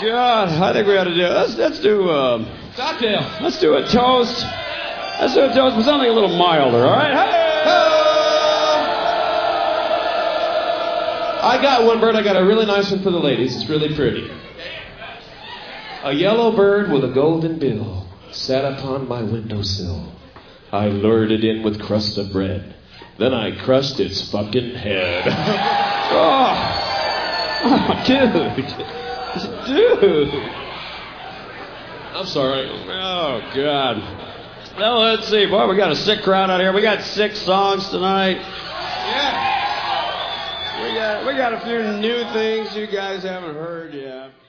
God, I think we ought to do. Let's do. Cocktail. Let's do a toast. Let's do a toast with something a little milder. All right. Hey! I got one, Bert. I got a really nice one for the ladies. It's really pretty. A yellow bird with a golden bill sat upon my windowsill. I lured it in with crust of bread. Then I crushed its fucking head. Oh, dude. I'm sorry. Oh, God. Well, let's see. Boy, we got a sick crowd out here. We got 6 songs tonight. Yeah. We got a few new things you guys haven't heard yet.